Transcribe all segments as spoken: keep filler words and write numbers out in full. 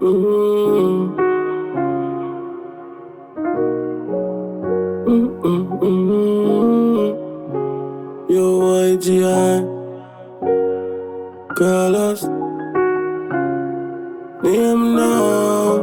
Mm-hmm. Mm-hmm. Yo, Y G I, Carlos, name now.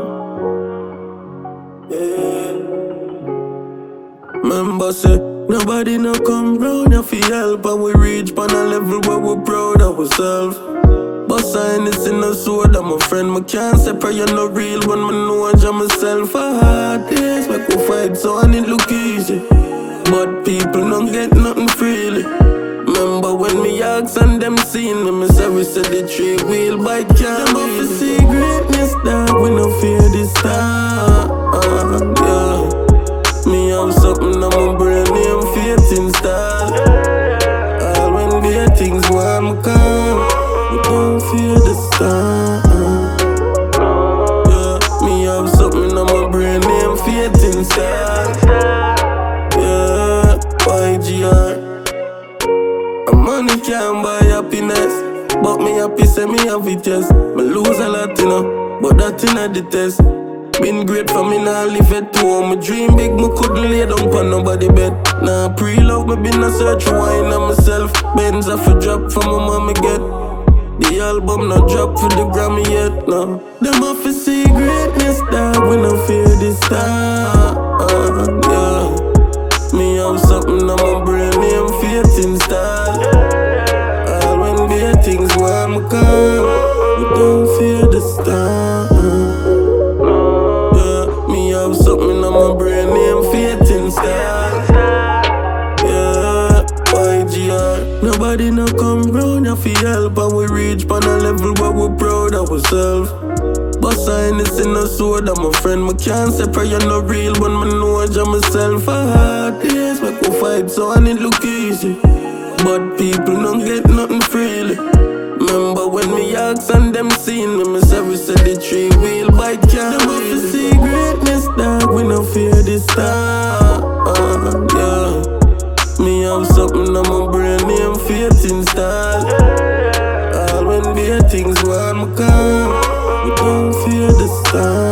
Yeah. Remember, say, nobody no come round, you feel help, and we reach on a level where we're proud of ourselves. But sign this in a sword, I'm a friend, I can't separate you no real when I know I jam myself. I hard days, make we fight so and it look easy, but people don't get nothing freely. Remember when me ask and them seen me, me say we said the three wheel bike can't them off to see greatness, dog, we no fear this time. Uh, yeah. Me have something on my brain, name faith install. All when the things want me come, we don't fear the storm. Yeah, me have something on my brain, name faith install. Yeah, Y G R. Money can't buy happiness, but me happy say me have it, yes. Me lose a lot, you know, but that in a the test. Been great for me, now live at home. Me dream big, me couldn't lay down for nobody bed. Now nah, pre-love, me been a search for wine on myself. Benz off a drop from my mommy get. The album not drop for the Grammy yet, no. Them off to see greatness, dog, we no fear this time. Uh, yeah. Me have something on my brain, name faith install. All when bad things want me come, we don't fear the storm. Yeah, me have something on my brain, name faith install. Yeah, Y G R. Nobody no come round, you feel help, and we reach on a level where we're proud of ourselves. But sign this in a sword, I'm a friend, I can't separate you no real when I know I jam myself. I hard days, make we fight so and it look easy, but people don't get nothing freely. Remember when me ask and them seen me, me say we said the three wheel bike can't them off to see greatness, dog, we no fear this time. Uh, yeah. Me have something on my brain, name faith install. All when bad things want me come, we don't fear the storm.